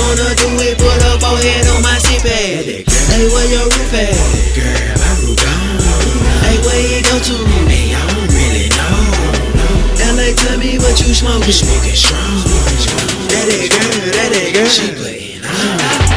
wanna do it, put her forehead on my seat pad. Hey, where your roof at? Girl, my roof gone. Hey, where you go to? Hey, I don't really know. LA, tell me what you smoking. Smoking strong. That girl. She playing on.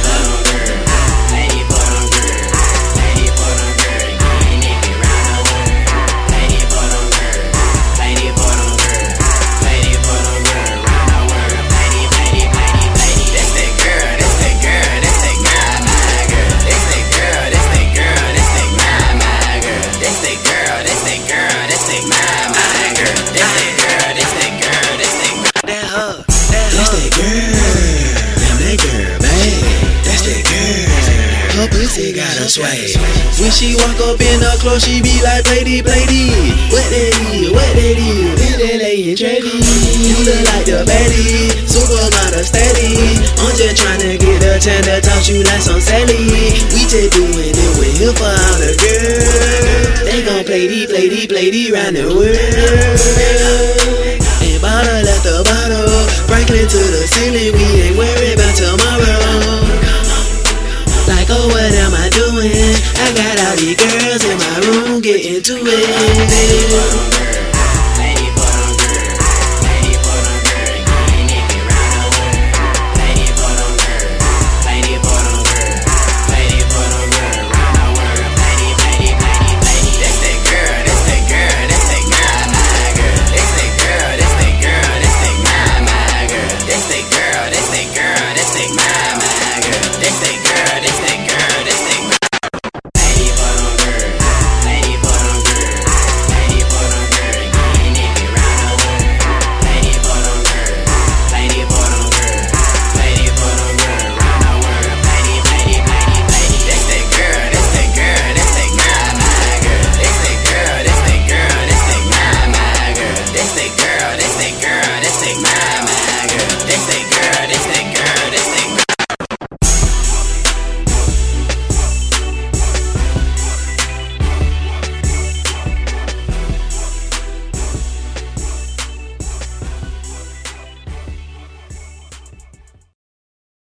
Her pussy got a swag. When she walk up in the club, she be like, play this. What that is? Been that laying trendy. You look like the baddie, supermodel steady. I'm just tryna get a chance to talk you like some Sally. We just doing it, we're here for all the girls. They gon' play these round the world. And bottle after bottle, sprinkling to the ceiling. We ain't worried about tomorrow. Like, oh, what am I doing? I got all these girls in my room getting to it.